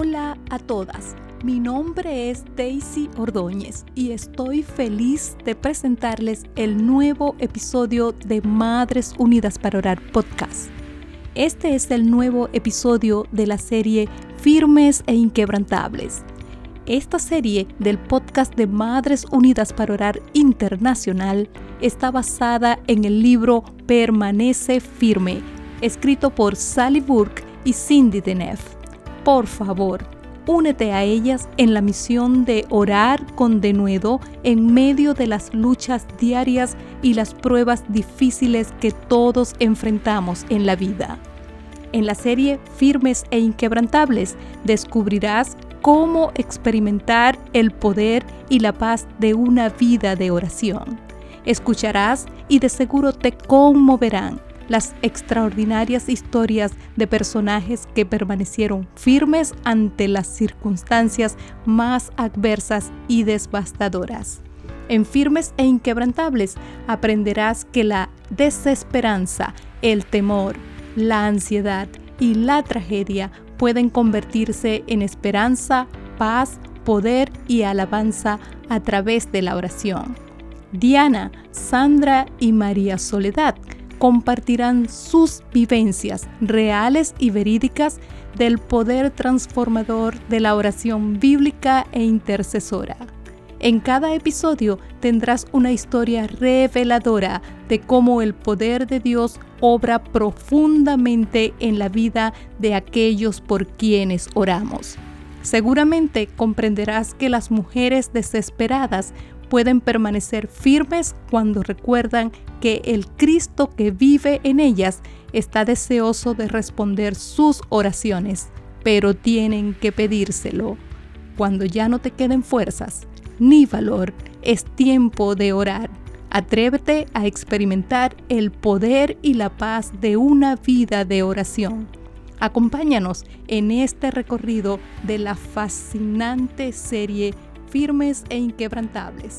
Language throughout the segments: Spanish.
Hola a todas, mi nombre es Daisy Ordóñez y estoy feliz de presentarles el nuevo episodio de Madres Unidas para Orar podcast. Este es el nuevo episodio de la serie Firmes e Inquebrantables. Esta serie del podcast de Madres Unidas para Orar Internacional está basada en el libro Permanece Firme, escrito por Sally Burke y Cindy Deneuve. Por favor, únete a ellas en la misión de orar con denuedo en medio de las luchas diarias y las pruebas difíciles que todos enfrentamos en la vida. En la serie Firmes e Inquebrantables descubrirás cómo experimentar el poder y la paz de una vida de oración. Escucharás y de seguro te conmoverán las extraordinarias historias de personajes que permanecieron firmes ante las circunstancias más adversas y devastadoras. En Firmes e Inquebrantables aprenderás que la desesperanza, el temor, la ansiedad y la tragedia pueden convertirse en esperanza, paz, poder y alabanza a través de la oración. Diana, Sandra y María Soledad compartirán sus vivencias reales y verídicas del poder transformador de la oración bíblica e intercesora. En cada episodio tendrás una historia reveladora de cómo el poder de Dios obra profundamente en la vida de aquellos por quienes oramos. Seguramente comprenderás que las mujeres desesperadas pueden permanecer firmes cuando recuerdan que el Cristo que vive en ellas está deseoso de responder sus oraciones, pero tienen que pedírselo. Cuando ya no te queden fuerzas ni valor, es tiempo de orar. Atrévete a experimentar el poder y la paz de una vida de oración. Acompáñanos en este recorrido de la fascinante serie Firmes e Inquebrantables.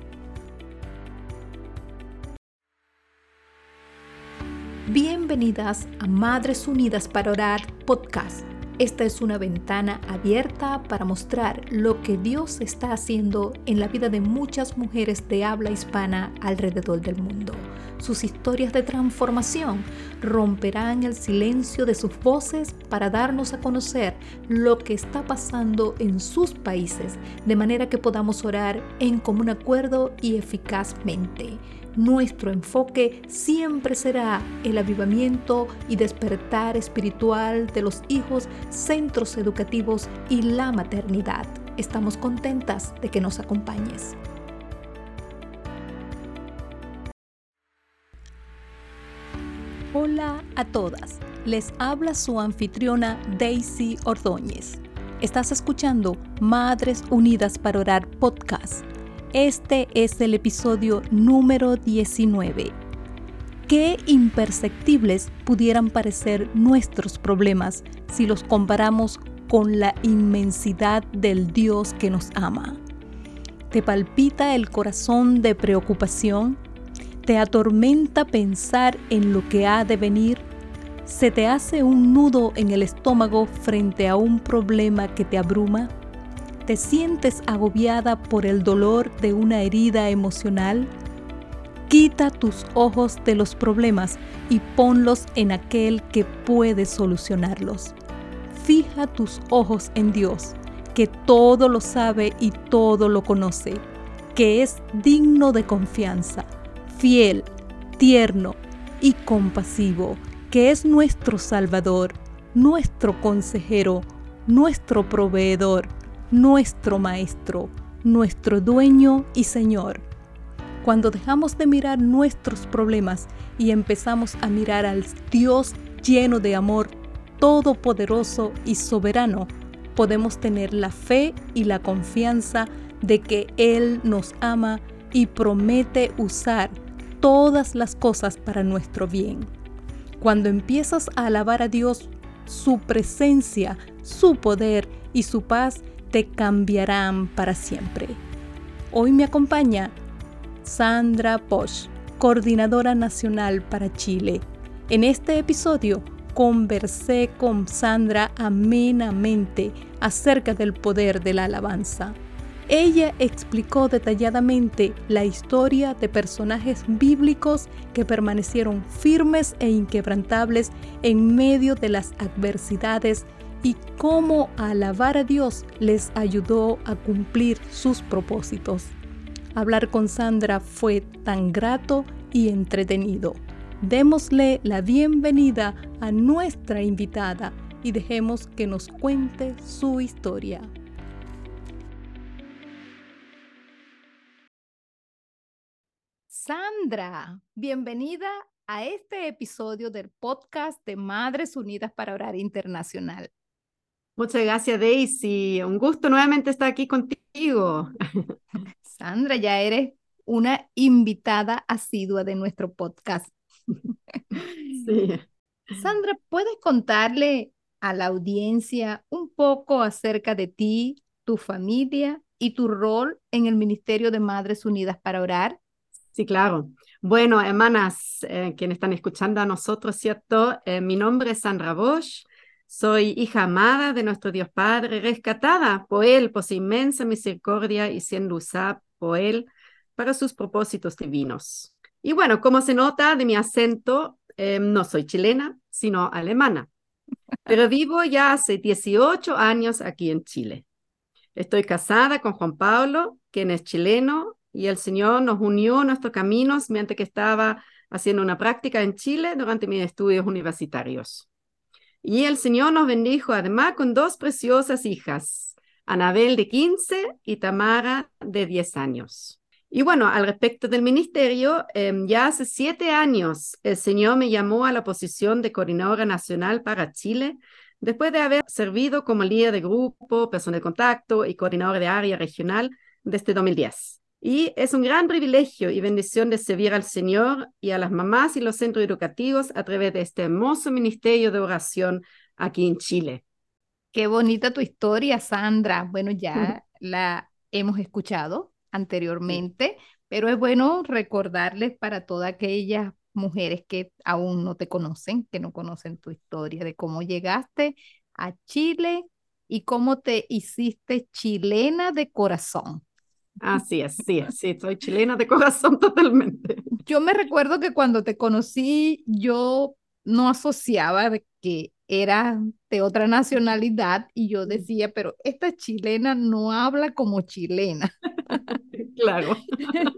Bienvenidas a Madres Unidas para Orar podcast. Esta es una ventana abierta para mostrar lo que Dios está haciendo en la vida de muchas mujeres de habla hispana alrededor del mundo. Sus historias de transformación romperán el silencio de sus voces para darnos a conocer lo que está pasando en sus países, de manera que podamos orar en común acuerdo y eficazmente. Nuestro enfoque siempre será el avivamiento y despertar espiritual de los hijos, centros educativos y la maternidad. Estamos contentas de que nos acompañes. Hola a todas, les habla su anfitriona Daisy Ordóñez. Estás escuchando Madres Unidas para Orar podcast. Este es el episodio número 19. Qué imperceptibles pudieran parecer nuestros problemas si los comparamos con la inmensidad del Dios que nos ama. ¿Te palpita el corazón de preocupación? ¿Te atormenta pensar en lo que ha de venir? ¿Se te hace un nudo en el estómago frente a un problema que te abruma? ¿Te sientes agobiada por el dolor de una herida emocional? Quita tus ojos de los problemas y ponlos en aquel que puede solucionarlos. Fija tus ojos en Dios, que todo lo sabe y todo lo conoce, que es digno de confianza, fiel, tierno y compasivo, que es nuestro Salvador, nuestro consejero, nuestro proveedor, nuestro Maestro, nuestro Dueño y Señor. Cuando dejamos de mirar nuestros problemas y empezamos a mirar al Dios lleno de amor, todopoderoso y soberano, podemos tener la fe y la confianza de que Él nos ama y promete usar todas las cosas para nuestro bien. Cuando empiezas a alabar a Dios, su presencia, su poder y su paz te cambiarán para siempre. Hoy me acompaña Sandra Bosch, coordinadora nacional para Chile. En este episodio conversé con Sandra amenamente acerca del poder de la alabanza. Ella explicó detalladamente la historia de personajes bíblicos que permanecieron firmes e inquebrantables en medio de las adversidades y cómo alabar a Dios les ayudó a cumplir sus propósitos. Hablar con Sandra fue tan grato y entretenido. Démosle la bienvenida a nuestra invitada y dejemos que nos cuente su historia. Sandra, bienvenida a este episodio del podcast de Madres Unidas para Orar Internacional. Muchas gracias, Daisy. Un gusto nuevamente estar aquí contigo. Sandra, ya eres una invitada asidua de nuestro podcast. Sí. Sandra, ¿puedes contarle a la audiencia un poco acerca de ti, tu familia y tu rol en el Ministerio de Madres Unidas para Orar? Sí, claro. Bueno, hermanas, quienes están escuchando a nosotros, ¿cierto? Mi nombre es Sandra Bosch. Soy hija amada de nuestro Dios Padre, rescatada por Él, por su inmensa misericordia y siendo usada por Él para sus propósitos divinos. Y bueno, como se nota de mi acento, no soy chilena, sino alemana, pero vivo ya hace 18 años aquí en Chile. Estoy casada con Juan Pablo, quien es chileno, y el Señor nos unió a nuestros caminos mientras que estaba haciendo una práctica en Chile durante mis estudios universitarios. Y el Señor nos bendijo además con dos preciosas hijas, Anabel de 15 y Tamara de 10 años. Y bueno, al respecto del ministerio, ya hace 7 años el Señor me llamó a la posición de coordinadora nacional para Chile, después de haber servido como líder de grupo, persona de contacto y coordinadora de área regional desde 2010. Y es un gran privilegio y bendición de servir al Señor y a las mamás y los centros educativos a través de este hermoso ministerio de oración aquí en Chile. Qué bonita tu historia, Sandra. Bueno, ya la hemos escuchado anteriormente, pero es bueno recordarles para todas aquellas mujeres que aún no te conocen, que no conocen tu historia, de cómo llegaste a Chile y cómo te hiciste chilena de corazón. Así es, sí, soy chilena de corazón totalmente. Yo me recuerdo que cuando te conocí, yo no asociaba de que era de otra nacionalidad y yo decía, pero esta chilena no habla como chilena. Claro,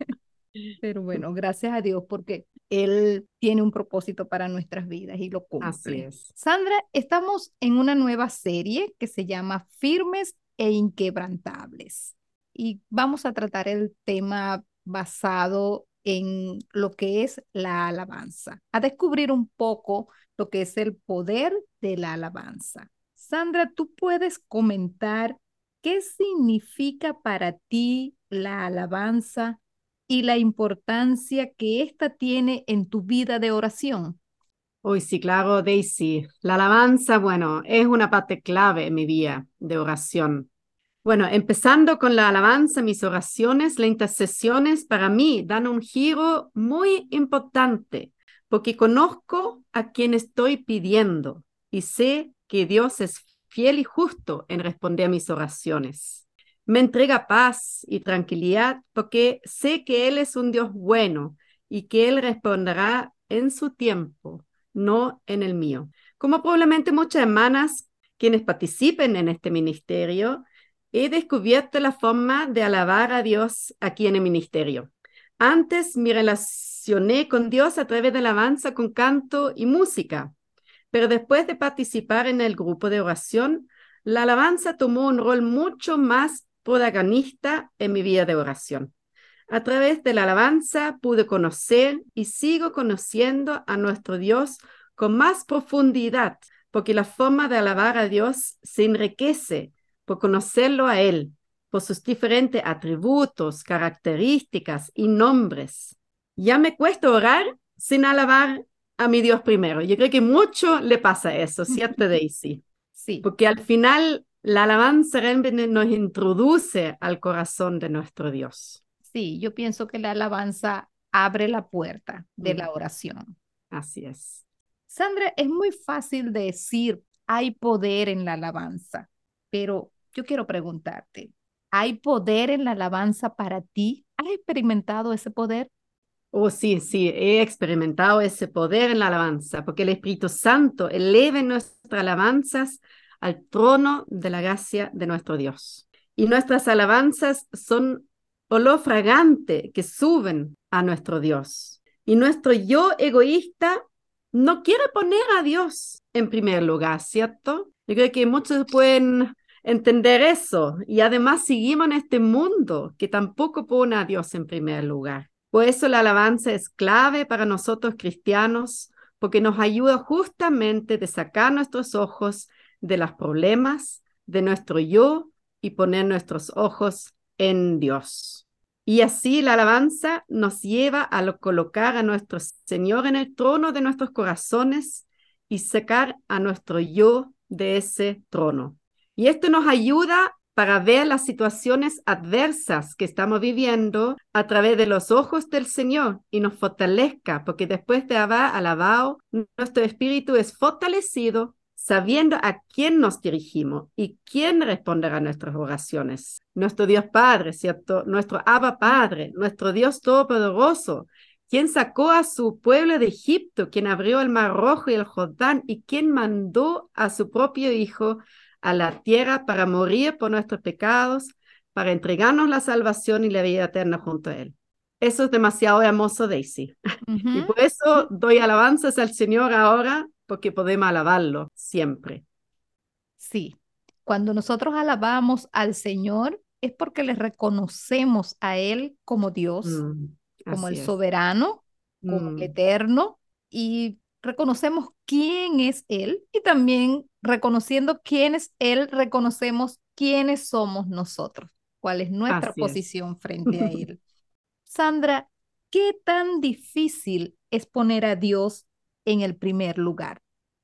Pero bueno, gracias a Dios porque Él tiene un propósito para nuestras vidas y lo así cumple. es. Sandra, estamos en una nueva serie que se llama Firmes e Inquebrantables y vamos a tratar el tema basado en lo que es la alabanza, a descubrir un poco lo que es el poder de la alabanza. Sandra, ¿tú puedes comentar qué significa para ti la alabanza y la importancia que ésta tiene en tu vida de oración? Uy, sí, claro, Daisy. La alabanza, bueno, es una parte clave en mi vida de oración. Bueno, empezando con la alabanza, mis oraciones, las intercesiones para mí dan un giro muy importante, porque conozco a quien estoy pidiendo y sé que Dios es fiel y justo en responder a mis oraciones. Me entrega paz y tranquilidad porque sé que Él es un Dios bueno y que Él responderá en su tiempo, no en el mío. Como probablemente muchas hermanas quienes participen en este ministerio, he descubierto la forma de alabar a Dios aquí en el ministerio. Antes me relacioné con Dios a través de la alabanza con canto y música, pero después de participar en el grupo de oración, la alabanza tomó un rol mucho más protagonista en mi vida de oración. A través de la alabanza pude conocer y sigo conociendo a nuestro Dios con más profundidad, porque la forma de alabar a Dios se enriquece por conocerlo a Él, por sus diferentes atributos, características y nombres. Ya me cuesta orar sin alabar a mi Dios primero. Yo creo que mucho le pasa eso, ¿cierto, Daisy? Sí, Porque al final la alabanza realmente nos introduce al corazón de nuestro Dios. sí, yo pienso que la alabanza abre la puerta de Mm, la oración. así es. Sandra, es muy fácil decir, hay poder en la alabanza, pero yo quiero preguntarte, ¿hay poder en la alabanza para ti? ¿Has experimentado ese poder? Oh, sí, sí, he experimentado ese poder en la alabanza, porque el Espíritu Santo eleva nuestras alabanzas al trono de la gracia de nuestro Dios. Y nuestras alabanzas son olor fragante que suben a nuestro Dios. Y nuestro yo egoísta no quiere poner a Dios en primer lugar, ¿cierto? Yo creo que muchos pueden entender eso. Y además seguimos en este mundo que tampoco pone a Dios en primer lugar. Por eso la alabanza es clave para nosotros cristianos, porque nos ayuda justamente de sacar nuestros ojos de los problemas, de nuestro yo y poner nuestros ojos en Dios. Y así la alabanza nos lleva a colocar a nuestro Señor en el trono de nuestros corazones y sacar a nuestro yo de ese trono. Y esto nos ayuda para ver las situaciones adversas que estamos viviendo a través de los ojos del Señor y nos fortalezca, porque después de haber alabado, nuestro espíritu es fortalecido sabiendo a quién nos dirigimos y quién responderá a nuestras oraciones. Nuestro Dios Padre, ¿cierto? Nuestro Abba Padre, nuestro Dios Todopoderoso, quien sacó a su pueblo de Egipto, quien abrió el Mar Rojo y el Jordán y quien mandó a su propio Hijo a la tierra para morir por nuestros pecados, para entregarnos la salvación y la vida eterna junto a Él. Eso es demasiado hermoso, Daisy. Y por eso doy alabanzas al Señor ahora, porque podemos alabarlo siempre. Sí, cuando nosotros alabamos al Señor es porque le reconocemos a Él como Dios, como el Así es. soberano, como el Mm, eterno, y reconocemos quién es Él y también reconociendo quién es Él, reconocemos quiénes somos nosotros, cuál es nuestra Así es. posición frente a Él. Sandra, ¿qué tan difícil es poner a Dios en el primer lugar?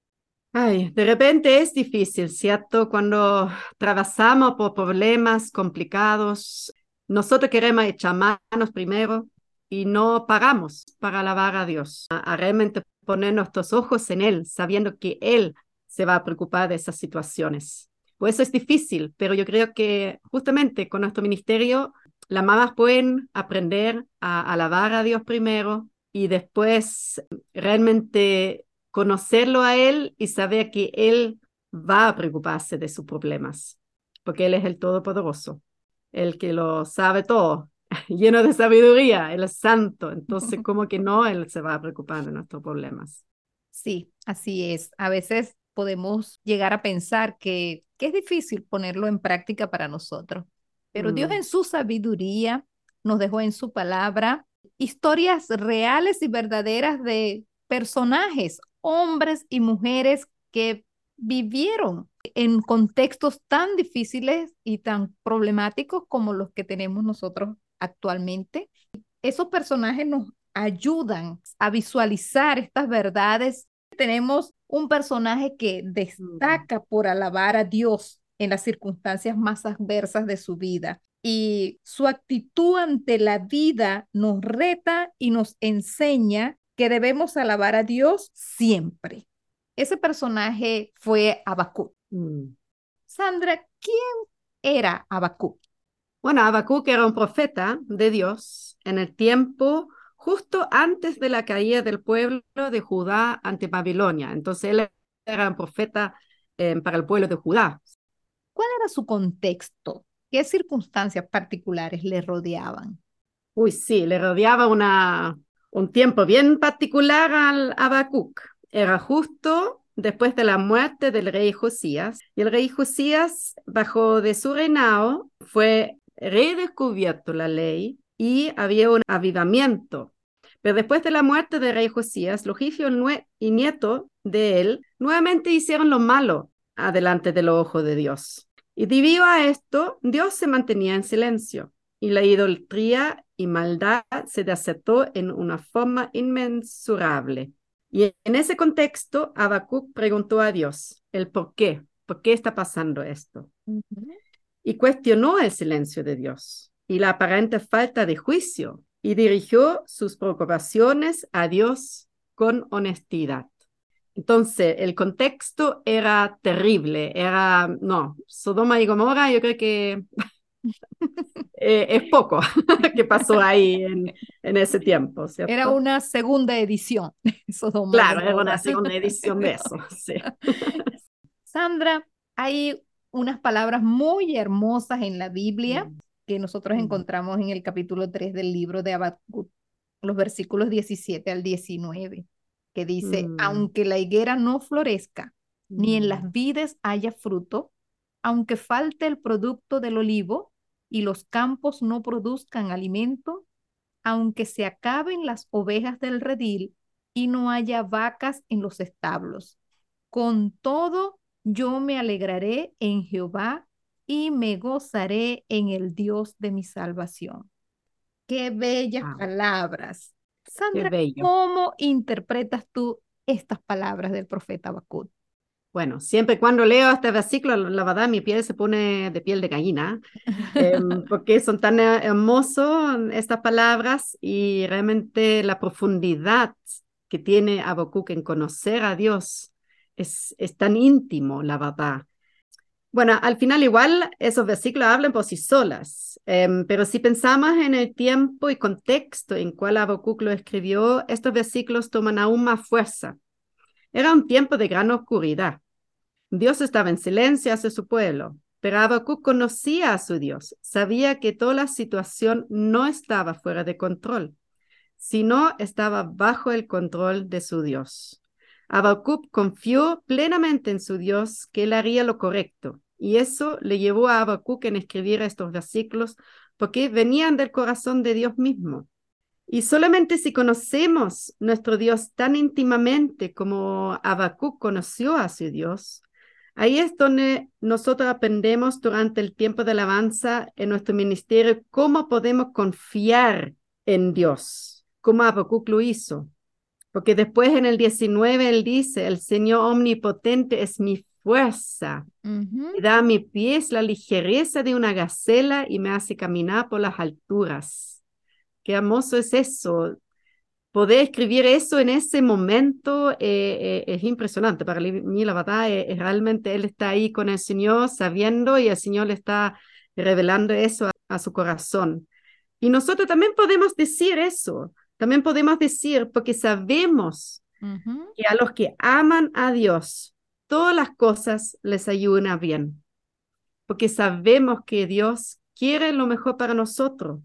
Ay, de repente es difícil, ¿cierto? Cuando atravesamos por problemas complicados, nosotros queremos echar manos primero y no pagamos para alabar a Dios, a realmente poner nuestros ojos en Él, sabiendo que Él se va a preocupar de esas situaciones. Pues eso es difícil, pero yo creo que justamente con nuestro ministerio, las mamás pueden aprender a alabar a Dios primero y después realmente conocerlo a Él y saber que Él va a preocuparse de sus problemas, porque Él es el Todopoderoso, el que lo sabe todo, lleno de sabiduría, Él es santo, entonces ¿cómo que no Él se va a preocupar de nuestros problemas? Sí, así es. A veces podemos llegar a pensar que es difícil ponerlo en práctica para nosotros, pero Dios Mm, en su sabiduría nos dejó en su palabra historias reales y verdaderas de personajes, hombres y mujeres que vivieron en contextos tan difíciles y tan problemáticos como los que tenemos nosotros actualmente. Esos personajes nos ayudan a visualizar estas verdades. Tenemos un personaje que mm, destaca por alabar a Dios en las circunstancias más adversas de su vida. Y su actitud ante la vida nos reta y nos enseña que debemos alabar a Dios siempre. Ese personaje fue Habacuc. mm. Sandra, ¿quién era Habacuc? Bueno, Habacuc era un profeta de Dios en el tiempo justo antes de la caída del pueblo de Judá ante Babilonia. Entonces él era un profeta para el pueblo de Judá. ¿Cuál era su contexto? ¿Qué circunstancias particulares le rodeaban? Uy, sí, le rodeaba un tiempo bien particular al Habacuc. Era justo después de la muerte del rey Josías. Y el rey Josías, bajo de su reinado, fue redescubierto la ley y había un avivamiento. Pero después de la muerte del rey Josías, los hijos y nietos de él nuevamente hicieron lo malo adelante de los ojos de Dios. Y debido a esto, Dios se mantenía en silencio y la idolatría y maldad se desató en una forma inmensurable. Y en ese contexto, Habacuc preguntó a Dios el por qué está pasando esto, Ujú. y cuestionó el silencio de Dios y la aparente falta de juicio y dirigió sus preocupaciones a Dios con honestidad. Entonces, el contexto era terrible, no, Sodoma y Gomorra, yo creo que es poco que pasó ahí en ese tiempo, Era ¿cierto? una segunda edición, Sodoma y Claro, era Gomorra. una segunda edición de eso, sí. Sandra, hay unas palabras muy hermosas en la Biblia Mm, que nosotros mm, encontramos en el capítulo 3 del libro de Habacuc, los versículos 17 al 19, que dice, mm, aunque la higuera no florezca, ni en mm. las vides haya fruto, aunque falte el producto del olivo y los campos no produzcan alimento, aunque se acaben las ovejas del redil y no haya vacas en los establos. Con todo, yo me alegraré en Jehová y me gozaré en el Dios de mi salvación. Qué bellas Ah, palabras. qué Sandra, bello. ¿cómo interpretas tú estas palabras del profeta Habacuc? Bueno, siempre cuando leo este versículo, la verdad, mi piel se pone de piel de gallina, porque son tan hermosos estas palabras y realmente la profundidad que tiene Habacuc en conocer a Dios es tan íntimo, la verdad. Bueno, al final igual esos versículos hablan por sí solas, pero si pensamos en el tiempo y contexto en cual Habacuc lo escribió, estos versículos toman aún más fuerza. Era un tiempo de gran oscuridad. Dios estaba en silencio hacia su pueblo, pero Habacuc conocía a su Dios, sabía que toda la situación no estaba fuera de control, sino estaba bajo el control de su Dios. Habacuc confió plenamente en su Dios que él haría lo correcto, y eso le llevó a Habacuc en escribir estos versículos porque venían del corazón de Dios mismo. Y solamente si conocemos nuestro Dios tan íntimamente como Habacuc conoció a su Dios, ahí es donde nosotros aprendemos durante el tiempo de alabanza en nuestro ministerio cómo podemos confiar en Dios, como Habacuc lo hizo. Porque después en el 19 él dice, el Señor omnipotente es mi fuerza, Ujú. me da a mis pies la ligereza de una gacela y me hace caminar por las alturas. Qué hermoso es eso. Poder escribir eso en ese momento es impresionante. Para mí, la verdad, es realmente él está ahí con el Señor sabiendo y el Señor le está revelando eso a su corazón. Y nosotros también podemos decir eso. También podemos decir, porque sabemos Ujú. que a los que aman a Dios, todas las cosas les ayudan a bien. Porque sabemos que Dios quiere lo mejor para nosotros.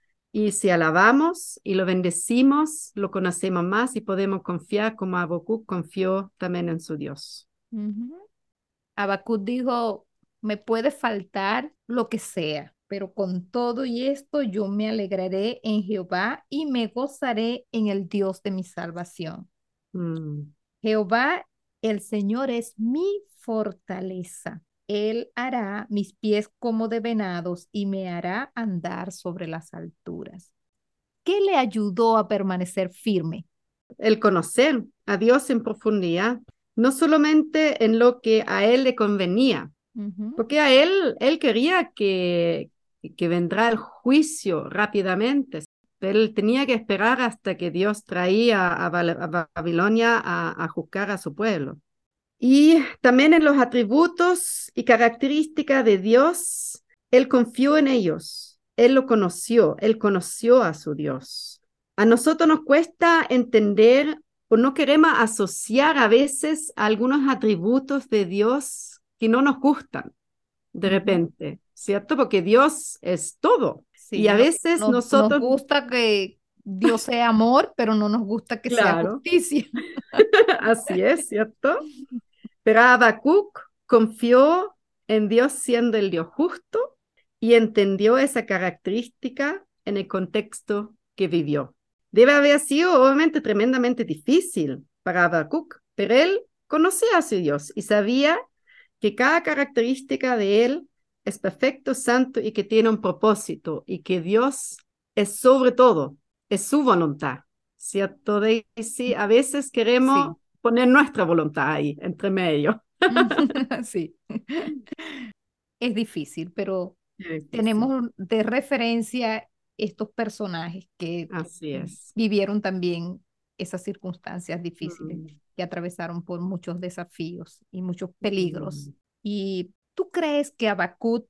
Y si alabamos y lo bendecimos, lo conocemos más y podemos confiar como Habacuc confió también en su Dios. Ujú. Habacuc dijo, me puede faltar lo que sea, pero con todo y esto yo me alegraré en Jehová y me gozaré en el Dios de mi salvación. Mm, Jehová, el Señor es mi fortaleza. Él hará mis pies como de venados y me hará andar sobre las alturas. ¿Qué le ayudó a permanecer firme? El conocer a Dios en profundidad, no solamente en lo que a él le convenía, Ujú. porque él quería que vendrá el juicio rápidamente. Él tenía que esperar hasta que Dios traía a Babilonia a juzgar a su pueblo. Y también en los atributos y características de Dios, él confió en ellos, él conoció a su Dios. A nosotros nos cuesta entender o no queremos asociar a veces algunos atributos de Dios que no nos gustan de Ujú. repente, ¿cierto? Porque Dios es todo. Y Sí, a veces nos nosotros, gusta que Dios sea amor, pero no nos gusta que sea claro, justicia. así es, ¿cierto? Pero Habacuc confió en Dios siendo el Dios justo y entendió esa característica en el contexto que vivió. Debe haber sido obviamente tremendamente difícil para Habacuc, pero él conocía a su Dios y sabía que cada característica de él es perfecto, santo y que tiene un propósito y que Dios es sobre todo, es su voluntad. ¿Cierto, Daisy? A veces queremos Sí, poner nuestra voluntad ahí, entre medio. sí. Es difícil, pero Qué difícil. tenemos de referencia estos personajes que Así es. vivieron también esas circunstancias difíciles, Mm, que atravesaron por muchos desafíos y muchos peligros. mm. ¿Y tú crees que Habacuc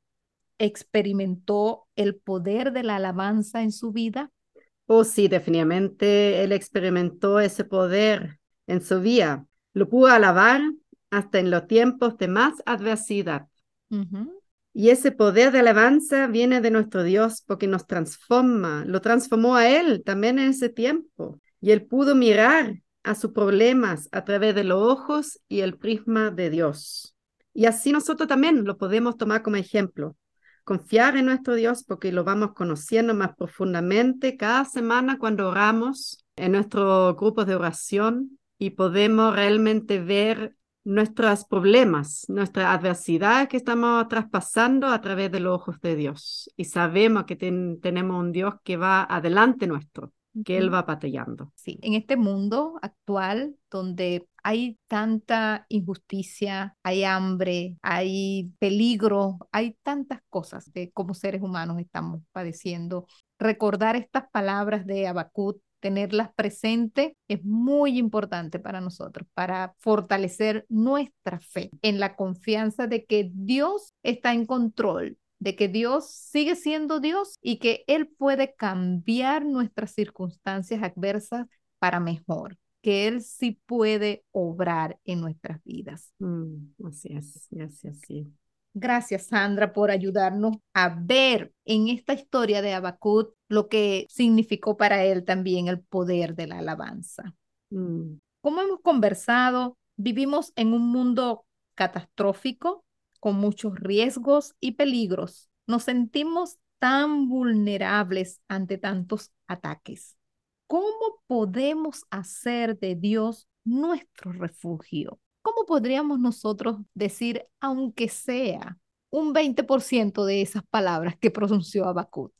experimentó el poder de la alabanza en su vida? Oh, sí, definitivamente él experimentó ese poder en su vida. Lo pudo alabar hasta en los tiempos de más adversidad. Ujú. Y ese poder de alabanza viene de nuestro Dios porque nos transforma, lo transformó a él también en ese tiempo. Y él pudo mirar a sus problemas a través de los ojos y el prisma de Dios. Y así nosotros también lo podemos tomar como ejemplo. Confiar en nuestro Dios porque lo vamos conociendo más profundamente cada semana cuando oramos en nuestros grupos de oración y podemos realmente ver nuestros problemas, nuestra adversidad que estamos traspasando a través de los ojos de Dios. Y sabemos que tenemos un Dios que va adelante nuestro, que Él Ujú. va batallando. Sí, en este mundo actual donde hay tanta injusticia, hay hambre, hay peligro, hay tantas cosas que como seres humanos estamos padeciendo, recordar estas palabras de Habacuc, tenerlas presentes, es muy importante para nosotros, para fortalecer nuestra fe en la confianza de que Dios está en control, de que Dios sigue siendo Dios y que Él puede cambiar nuestras circunstancias adversas para mejor, que Él sí puede obrar en nuestras vidas. Así es, así, así. Gracias, Sandra, por ayudarnos a ver en esta historia de Habacuc lo que significó para él también el poder de la alabanza. Mm, Como hemos conversado, vivimos en un mundo catastrófico, con muchos riesgos y peligros. Nos sentimos tan vulnerables ante tantos ataques. ¿Cómo podemos hacer de Dios nuestro refugio? ¿Cómo podríamos nosotros decir, aunque sea un 20% de esas palabras que pronunció Habacuc?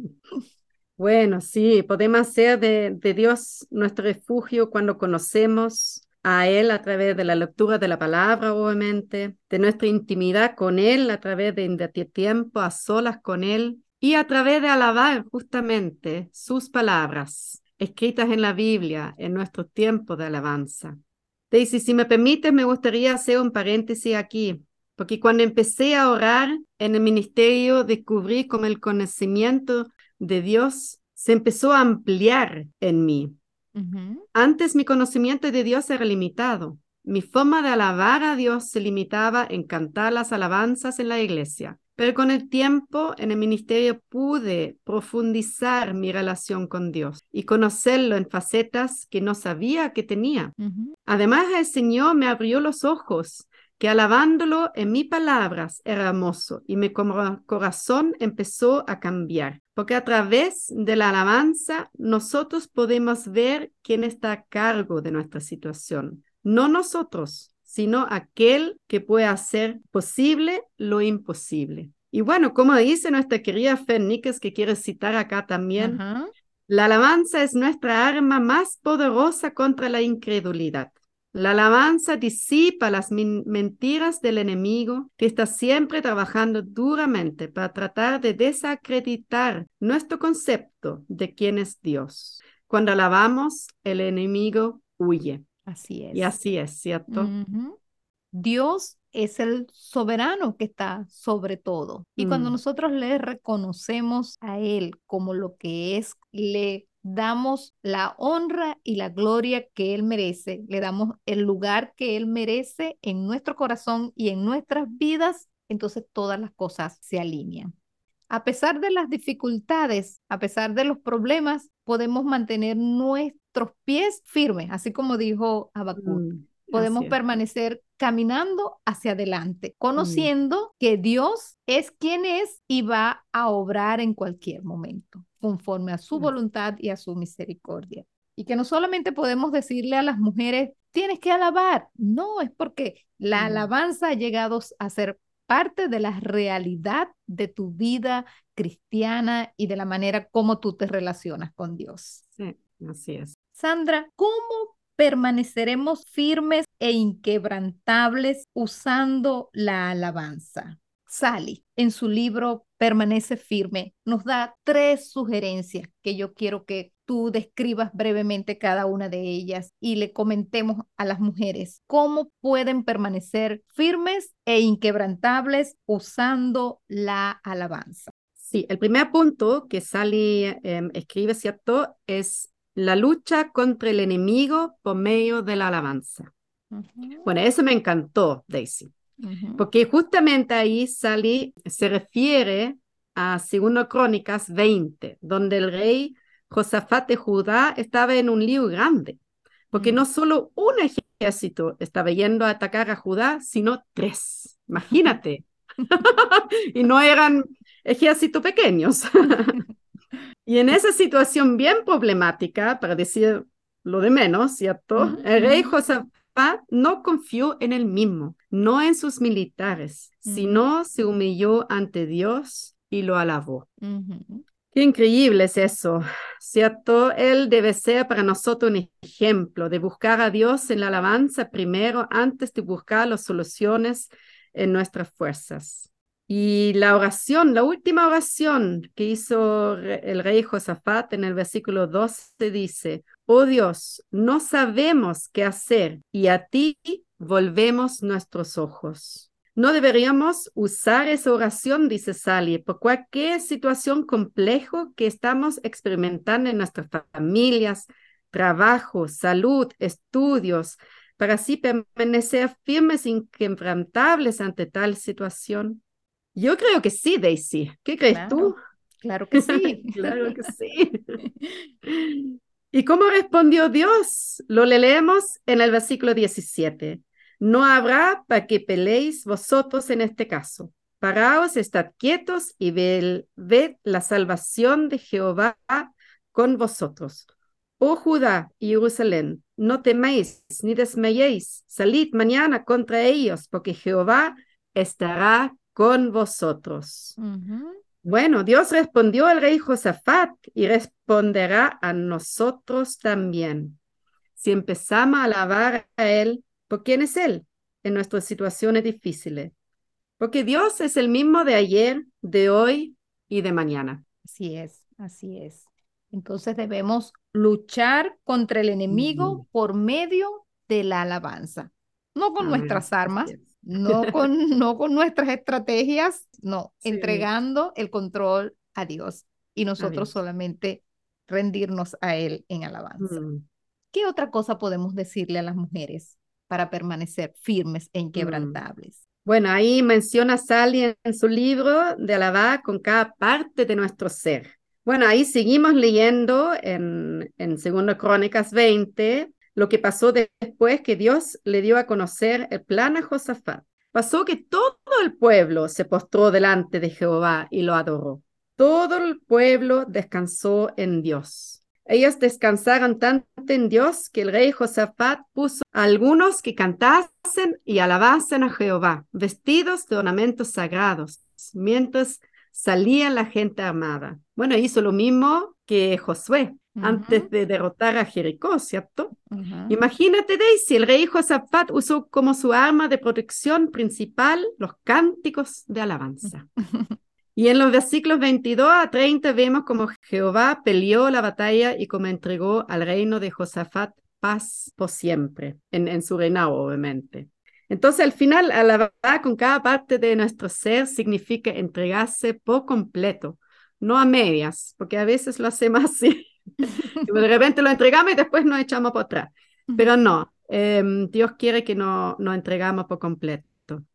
Bueno, sí, podemos hacer de Dios nuestro refugio cuando conocemos a Él a través de la lectura de la palabra, obviamente, de nuestra intimidad con Él a través de invertir tiempo a solas con Él y a través de alabar justamente sus palabras escritas en la Biblia en nuestro tiempo de alabanza. Daisy, si me permites, me gustaría hacer un paréntesis aquí, porque cuando empecé a orar en el ministerio, descubrí como el conocimiento de Dios se empezó a ampliar en mí. Ujú. Antes mi conocimiento de Dios era limitado. Mi forma de alabar a Dios se limitaba en cantar las alabanzas en la iglesia. Pero con el tiempo en el ministerio pude profundizar mi relación con Dios y conocerlo en facetas que no sabía que tenía. Ujú. Además, el Señor me abrió los ojos, que alabándolo en mis palabras era hermoso y mi corazón empezó a cambiar, porque a través de la alabanza nosotros podemos ver quién está a cargo de nuestra situación, no nosotros, sino aquel que puede hacer posible lo imposible. Y bueno, como dice nuestra querida Fénix, que quiere citar acá también, Ajá. la alabanza es nuestra arma más poderosa contra la incredulidad. La alabanza disipa las mentiras del enemigo que está siempre trabajando duramente para tratar de desacreditar nuestro concepto de quién es Dios. Cuando alabamos, el enemigo huye. Así Y es. así es, ¿cierto? Ujú. Dios es el soberano que está sobre todo. Y cuando Mm, nosotros le reconocemos a Él como lo que es, le damos la honra y la gloria que Él merece, le damos el lugar que Él merece en nuestro corazón y en nuestras vidas, entonces todas las cosas se alinean. A pesar de las dificultades, a pesar de los problemas, podemos mantener nuestros pies firmes, así como dijo Habacuc. así Podemos es. permanecer caminando hacia adelante, Mm, conociendo que Dios es quien es y va a obrar en cualquier momento, conforme a su yes. voluntad y a su misericordia. Y que no solamente podemos decirle a las mujeres, tienes que alabar, no, es porque la Mm, alabanza ha llegado a ser parte de la realidad de tu vida cristiana y de la manera como tú te relacionas con Dios. sí, así es. Sandra, ¿cómo permaneceremos firmes e inquebrantables usando la alabanza? Sally, en su libro permanece firme, nos da 3 sugerencias que yo quiero que tú describas brevemente cada una de ellas y le comentemos a las mujeres cómo pueden permanecer firmes e inquebrantables usando la alabanza. Sí, el primer punto que Sally escribe, ¿cierto? Es la lucha contra el enemigo por medio de la alabanza. Bueno, eso me encantó, Daisy, porque justamente ahí Sally se refiere a 2 Crónicas 20, donde el rey Josafat de Judá estaba en un lío grande, porque no solo un ejército estaba yendo a atacar a Judá, sino 3. Imagínate. Y no eran ejércitos pequeños. Y en esa situación bien problemática, para decir lo de menos, ¿cierto? El rey Josafat no confió en él mismo, no en sus militares, sino se humilló ante Dios y lo alabó. Qué increíble es eso, ¿cierto? Él debe ser para nosotros un ejemplo de buscar a Dios en la alabanza primero antes de buscar las soluciones en nuestras fuerzas. Y la oración, la última oración que hizo el rey Josafat en el versículo 12 dice: oh Dios, no sabemos qué hacer y a ti volvemos nuestros ojos. No deberíamos usar esa oración, dice Sally, por cualquier situación compleja que estamos experimentando en nuestras familias, trabajo, salud, estudios, para así permanecer firmes e inquebrantables ante tal situación. Yo creo que sí, Daisy. ¿Qué crees tú? Claro que sí. Claro que sí. ¿Y cómo respondió Dios? Lo leemos en el versículo 17. No habrá para que peleéis vosotros en este caso. Paraos, estad quietos y ved la salvación de Jehová con vosotros. Oh Judá y Jerusalén, no temáis ni desmayéis. Salid mañana contra ellos, porque Jehová estará con vosotros. Bueno, Dios respondió al rey Josafat y responderá a nosotros también. Si empezamos a alabar a Él, ¿por quién es Él en nuestras situaciones difíciles? Porque Dios es el mismo de ayer, de hoy y de mañana. Así es, así es. Entonces debemos luchar contra el enemigo por medio de la alabanza. No con nuestras armas, no con nuestras estrategias, no, Sí. entregando el control a Dios y nosotros solamente rendirnos a Él en alabanza. ¿Qué otra cosa podemos decirle a las mujeres para permanecer firmes e inquebrantables? Bueno, ahí menciona Sally en su libro de alabar con cada parte de nuestro ser. Bueno, ahí seguimos leyendo en 2 Crónicas 20 lo que pasó después que Dios le dio a conocer el plan a Josafat. Pasó que todo el pueblo se postró delante de Jehová y lo adoró. Todo el pueblo descansó en Dios. Ellos descansaron tanto en Dios que el rey Josafat puso a algunos que cantasen y alabasen a Jehová, vestidos de ornamentos sagrados, mientras salía la gente armada. Bueno, hizo lo mismo que Josué antes de derrotar a Jericó, ¿cierto? Imagínate, Daisy, el rey Josafat usó como su arma de protección principal los cánticos de alabanza. Y en los versículos 22 a 30 vemos cómo Jehová peleó la batalla y cómo entregó al reino de Josafat paz por siempre, en su reinado, obviamente. Entonces, al final, alabar con cada parte de nuestro ser significa entregarse por completo, no a medias, porque a veces lo hacemos así. De repente lo entregamos y después nos echamos por atrás. Pero no, Dios quiere que nos entregamos por completo.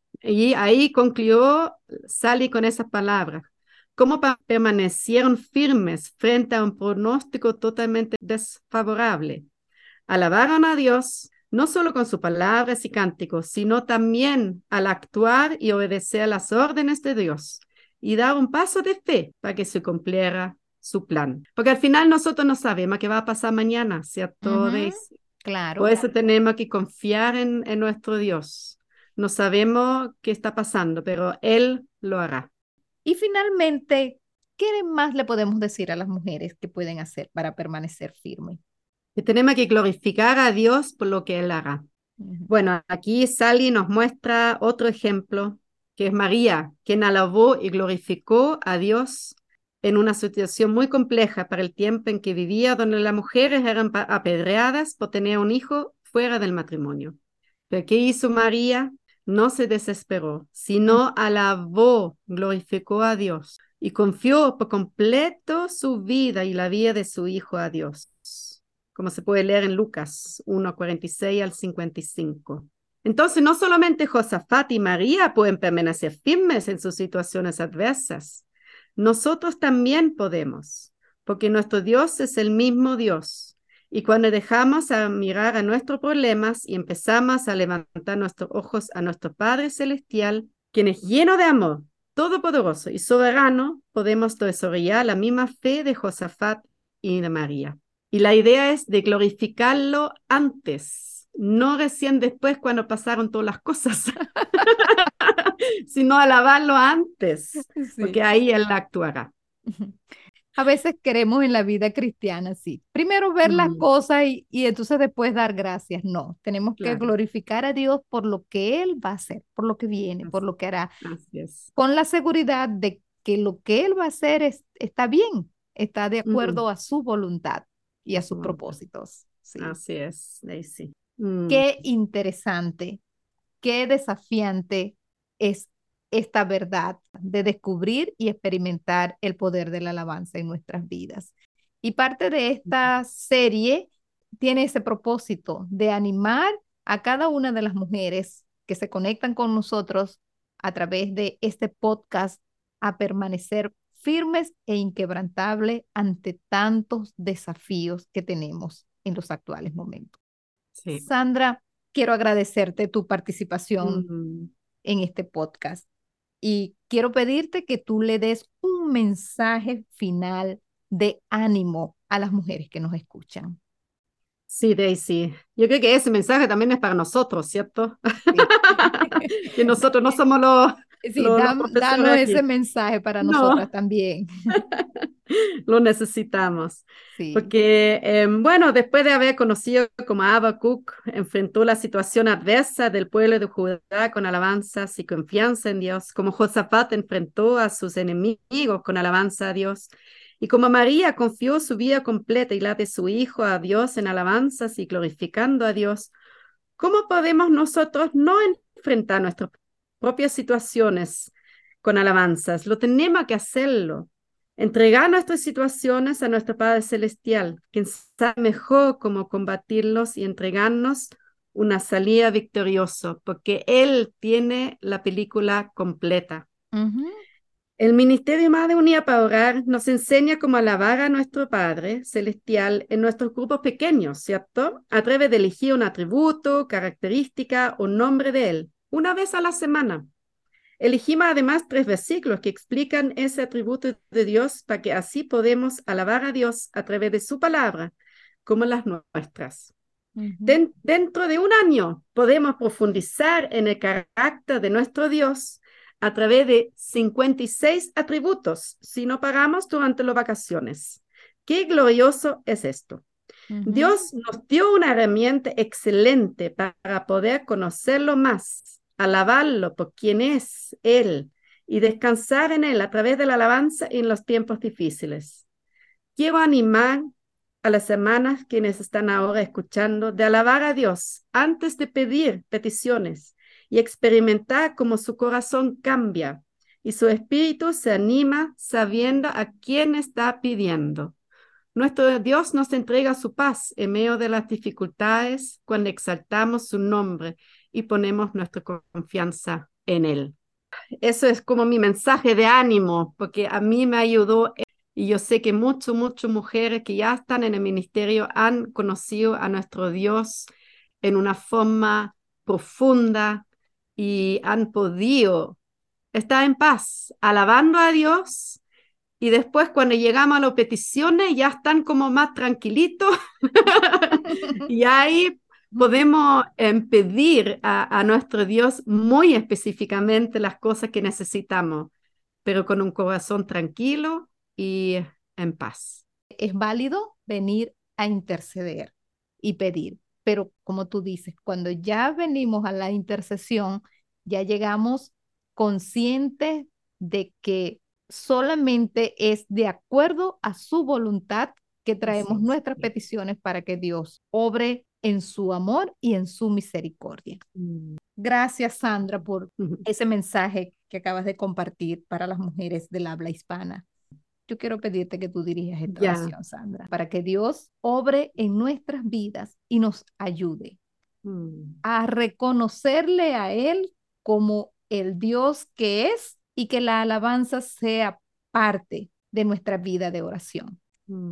Y ahí concluyó Sally con esas palabras. ¿Cómo permanecieron firmes frente a un pronóstico totalmente desfavorable? Alabaron a Dios, no solo con sus palabras y cánticos, sino también al actuar y obedecer las órdenes de Dios y dar un paso de fe para que se cumpliera su plan. Porque al final nosotros no sabemos qué va a pasar mañana, ¿cierto, Daisy? Claro. Por eso tenemos que confiar en nuestro Dios. No sabemos qué está pasando, pero Él lo hará. Y finalmente, ¿qué más le podemos decir a las mujeres que pueden hacer para permanecer firmes? Que tenemos que glorificar a Dios por lo que Él hará. Bueno, aquí Sally nos muestra otro ejemplo que es María, quien alabó y glorificó a Dios en una situación muy compleja para el tiempo en que vivía, donde las mujeres eran apedreadas por tener un hijo fuera del matrimonio. ¿Pero qué hizo María? No se desesperó, sino alabó, glorificó a Dios y confió por completo su vida y la vida de su hijo a Dios, como se puede leer en Lucas 1:46 al 55. Entonces, no solamente Josafat y María pueden permanecer firmes en sus situaciones adversas, nosotros también podemos, porque nuestro Dios es el mismo Dios. Y cuando dejamos a mirar a nuestros problemas y empezamos a levantar nuestros ojos a nuestro Padre Celestial, quien es lleno de amor, todopoderoso y soberano, podemos desarrollar la misma fe de Josafat y de María. Y la idea es de glorificarlo antes, no recién después cuando pasaron todas las cosas, sino alabarlo antes, porque Sí. ahí Él actuará. A veces queremos en la vida cristiana, sí. Primero ver las cosas y entonces después dar gracias. No, tenemos que Claro, glorificar a Dios por lo que Él va a hacer, por lo que viene, por lo que hará, así es. con la seguridad de que lo que Él va a hacer está bien, está de Mm, acuerdo a su voluntad y a su sus voluntad. propósitos. Sí. Así es, Daisy. Qué interesante, qué desafiante es esta verdad de descubrir y experimentar el poder de la alabanza en nuestras vidas. Y parte de esta serie tiene ese propósito de animar a cada una de las mujeres que se conectan con nosotros a través de este podcast a permanecer firmes e inquebrantables ante tantos desafíos que tenemos en los actuales momentos. Sí. Sandra, quiero agradecerte tu participación Mm. en este podcast y quiero pedirte que tú le des un mensaje final de ánimo a las mujeres que nos escuchan. Sí, Daisy. Yo creo que ese mensaje también es para nosotros, ¿cierto? Sí, Que nosotros no somos los, sí, los profesores danos ese aquí. mensaje para nosotras No, también. lo necesitamos. Sí. Porque, bueno, después de haber conocido como Habacuc enfrentó la situación adversa del pueblo de Judá con alabanzas y confianza en Dios, como Josafat enfrentó a sus enemigos con alabanza a Dios, y como María confió su vida completa y la de su hijo a Dios en alabanzas y glorificando a Dios, ¿cómo podemos nosotros no enfrentar nuestras propias situaciones con alabanzas? Lo tenemos que hacerlo. Entregar nuestras situaciones a nuestro Padre Celestial, quien sabe mejor cómo combatirlos y entregarnos una salida victoriosa, porque Él tiene la película completa. Ujú. El Ministerio Madre Unida para Orar nos enseña cómo alabar a nuestro Padre Celestial en nuestros grupos pequeños, ¿cierto? A través de elegir un atributo, característica o nombre de Él, una vez a la semana. Elegimos además 3 versículos que explican ese atributo de Dios para que así podemos alabar a Dios a través de su palabra, como las nuestras. Ujú. Dentro de un año podemos profundizar en el carácter de nuestro Dios a través de 56 atributos si no pagamos durante las vacaciones. Qué glorioso es esto. Ujú. Dios nos dio una herramienta excelente para poder conocerlo más, alabarlo por quien es Él y descansar en Él a través de la alabanza en los tiempos difíciles. Quiero animar a las hermanas quienes están ahora escuchando de alabar a Dios antes de pedir peticiones y experimentar cómo su corazón cambia y su espíritu se anima sabiendo a quién está pidiendo. Nuestro Dios nos entrega su paz en medio de las dificultades cuando exaltamos su nombre y ponemos nuestra confianza en Él. Eso es como mi mensaje de ánimo, porque a mí me ayudó y yo sé que muchas mujeres que ya están en el ministerio han conocido a nuestro Dios en una forma profunda y han podido estar en paz, alabando a Dios. Y después cuando llegamos a las peticiones ya están como más tranquilitos y ahí podemos pedir a nuestro Dios muy específicamente las cosas que necesitamos, pero con un corazón tranquilo y en paz. Es válido venir a interceder y pedir, pero como tú dices, cuando ya venimos a la intercesión, ya llegamos conscientes de que solamente es de acuerdo a su voluntad que traemos Así es, nuestras sí. peticiones para que Dios obre en su amor y en su misericordia. Gracias, Sandra, por ese mensaje que acabas de compartir para las mujeres del habla hispana. Yo quiero pedirte que tú dirijas esta Ya. oración, Sandra, para que Dios obre en nuestras vidas y nos ayude a reconocerle a Él como el Dios que es y que la alabanza sea parte de nuestra vida de oración.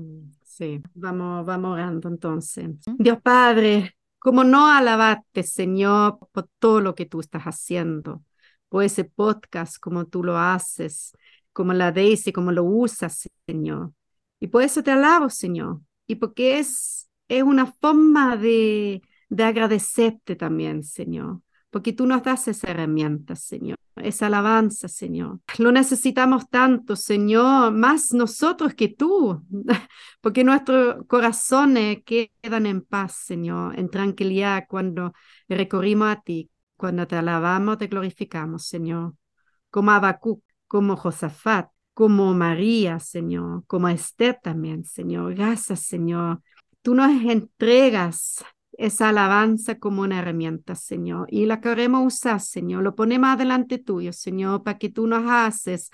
Sí, vamos orando entonces. Dios Padre, como no alabarte, Señor, por todo lo que tú estás haciendo, por ese podcast, como tú lo haces, como la Daisy, como lo usas, Señor. Y por eso te alabo, Señor. Y porque es una forma de agradecerte también, Señor. Porque tú nos das esa herramienta, Señor, esa alabanza, Señor. Lo necesitamos tanto, Señor, más nosotros que tú, porque nuestros corazones quedan en paz, Señor, en tranquilidad cuando recorrimos a ti, cuando te alabamos, te glorificamos, Señor, como Habacuc, como Josafat, como María, Señor, como Esther también, Señor. Gracias, Señor. Tú nos entregas esa alabanza como una herramienta, Señor, y la queremos usar, Señor. Lo ponemos adelante tuyo, Señor, para que tú nos haces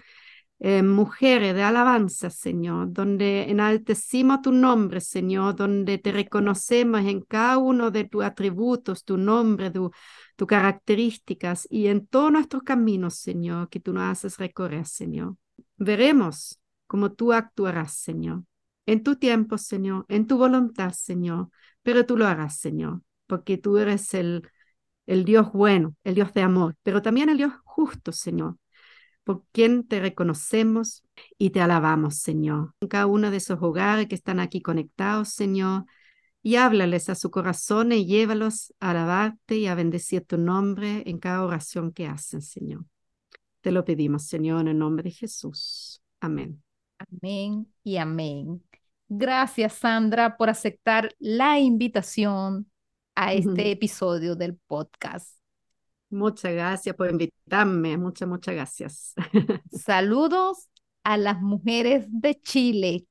mujeres de alabanza, Señor, donde enaltecimos tu nombre, Señor, donde te reconocemos en cada uno de tus atributos, tu nombre, tus características y en todos nuestros caminos, Señor, que tú nos haces recorrer, Señor. Veremos cómo tú actuarás, Señor, en tu tiempo, Señor, en tu voluntad, Señor, pero tú lo harás, Señor, porque tú eres el Dios bueno, el Dios de amor, pero también el Dios justo, Señor, por quien te reconocemos y te alabamos, Señor. En cada uno de esos hogares que están aquí conectados, Señor, y háblales a su corazón y llévalos a alabarte y a bendecir tu nombre en cada oración que hacen, Señor. Te lo pedimos, Señor, en el nombre de Jesús. Amén. Amén y amén. Gracias, Sandra, por aceptar la invitación a este episodio del podcast. Muchas gracias por invitarme. Muchas gracias. Saludos a las mujeres de Chile.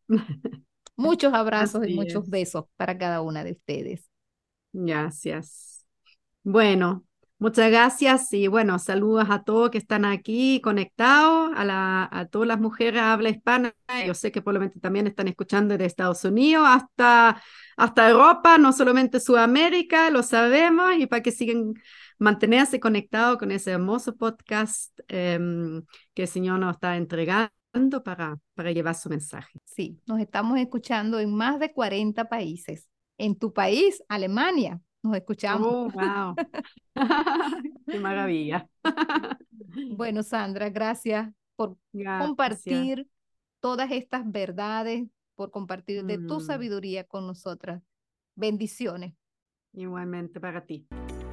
Muchos abrazos y Así muchos es. besos para cada una de ustedes. Gracias. Bueno, muchas gracias y bueno, saludos a todos que están aquí conectados, a todas las mujeres habla hispana. Yo sé que probablemente también están escuchando de Estados Unidos hasta Europa, no solamente Sudamérica, lo sabemos, y para que sigan mantenerse conectados con ese hermoso podcast que el Señor nos está entregando para llevar su mensaje. Sí, nos estamos escuchando en más de 40 países. En tu país, Alemania, nos escuchamos. Oh, wow. Qué maravilla. Bueno, Sandra, gracias por Gracias. compartir todas estas verdades, por compartir de tu Mm, sabiduría con nosotras. Bendiciones. igualmente para ti.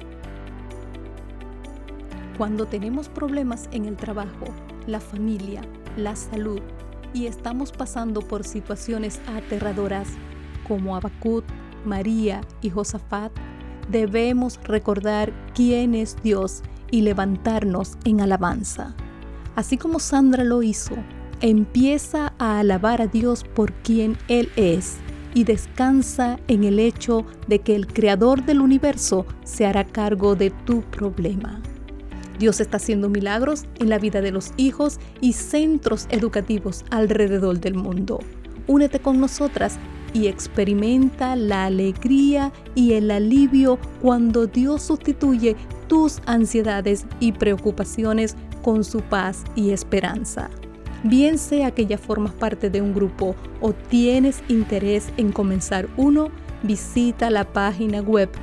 Cuando tenemos problemas en el trabajo, la familia, la salud y estamos pasando por situaciones aterradoras como Habacuc, María y Josafat, debemos recordar quién es Dios y levantarnos en alabanza. Así como Sandra lo hizo, empieza a alabar a Dios por quien Él es y descansa en el hecho de que el Creador del universo se hará cargo de tu problema. Dios está haciendo milagros en la vida de los hijos y centros educativos alrededor del mundo. Únete con nosotras y experimenta la alegría y el alivio cuando Dios sustituye tus ansiedades y preocupaciones con su paz y esperanza. Bien sea que ya formas parte de un grupo o tienes interés en comenzar uno, visita la página web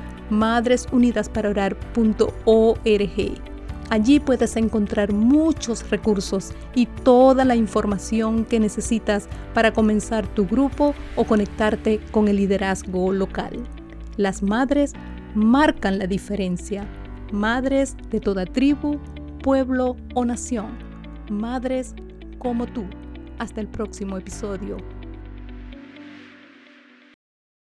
madresunidasparoorar.org. Allí puedes encontrar muchos recursos y toda la información que necesitas para comenzar tu grupo o conectarte con el liderazgo local. Las madres marcan la diferencia. Madres de toda tribu, pueblo o nación. Madres como tú. Hasta el próximo episodio.